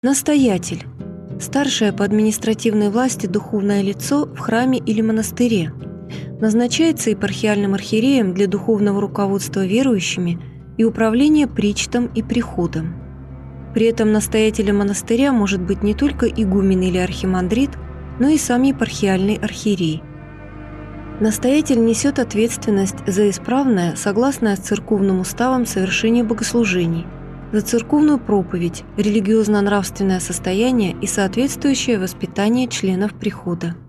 Настоятель – старшее по административной власти духовное лицо в храме или монастыре. Назначается епархиальным архиереем для духовного руководства верующими и управления причтом и приходом. При этом настоятелем монастыря может быть не только игумен или архимандрит, но и сам епархиальный архиерей. Настоятель несет ответственность за исправное, согласное с церковным уставом совершение богослужений, за церковную проповедь, религиозно-нравственное состояние и соответствующее воспитание членов прихода.